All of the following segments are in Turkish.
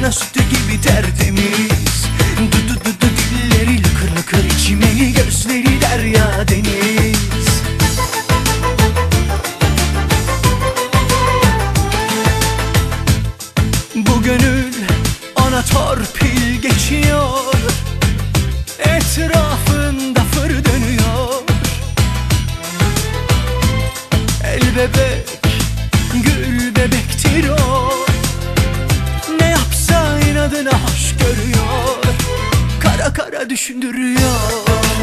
ana sütü gibi tertemiz. Dilleri lıkır lıkır içmeli, gözleri derya deniz. Bu gönül ona torpil geçiyor, etrafında fır dönüyor. El bebek, gül bebektir o, ne yapsa inadına hoş görüyor, kara kara düşündürüyor.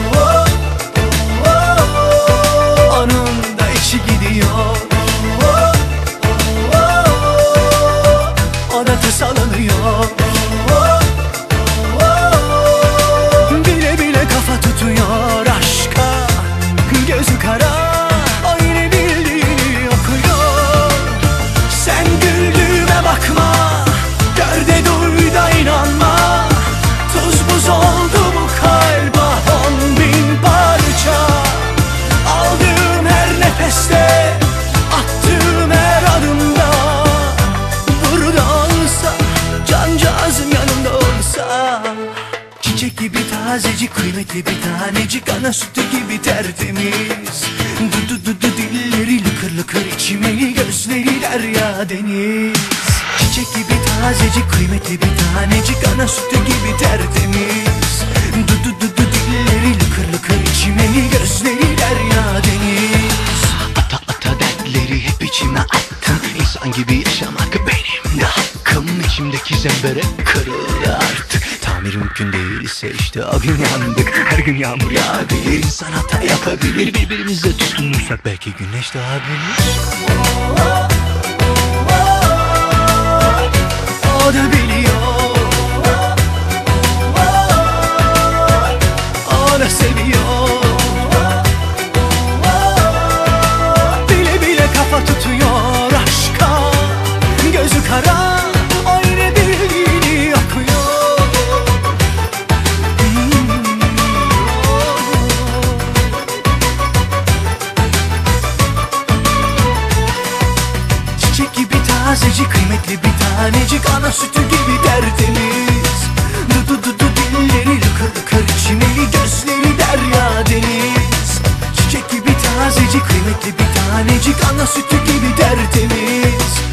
Onun da içi gidiyor, o da tasalanıyor. Bile bile kafa tutuyor aşka, gözü kara, o yine bildiğini okuyor. Sen güldüğüme bakma, gör de duy da inanma. Tuz buz oldu bu kalba 10.000 parça. Aldığım her nefeste, attığım her adımda, burada olsa, cancağızım yanımda olsa. Çiçek gibi tazecik, kıymetli bir tanecik, ana sütü gibi tertemiz. Dilleri lıkır lıkır içmeli, gözleri derya deniz. Çiçek gibi tazecik, kıymetli bir tanecik, ana sütü gibi tertemiz. Dilleri lıkır lıkır içmeli, gözleri derya deniz. Ata ata dertleri hep içime attım, İnsan gibi yaşamak benim de hakkım. İçimdeki zembere kırıldı artık, tamir mümkün değilse işte o gün yandık. Her gün yağmur yağabilir, insan hata yapabilir, birbirimize tutunursak belki güneş doğabilir. O da biliyor, o da seviyor. Bile bile kafa tutuyor aşka, gözü kara, o yine bildiğini okuyor. Çiçek gibi tazecik, kıymetli bir tanecik, ana sütü gibi tertemiz. Dilleri lıkır lıkır içmeli, gözleri derya deniz. Çiçek gibi tazecik, kıymetli bir tanecik, ana sütü gibi tertemiz.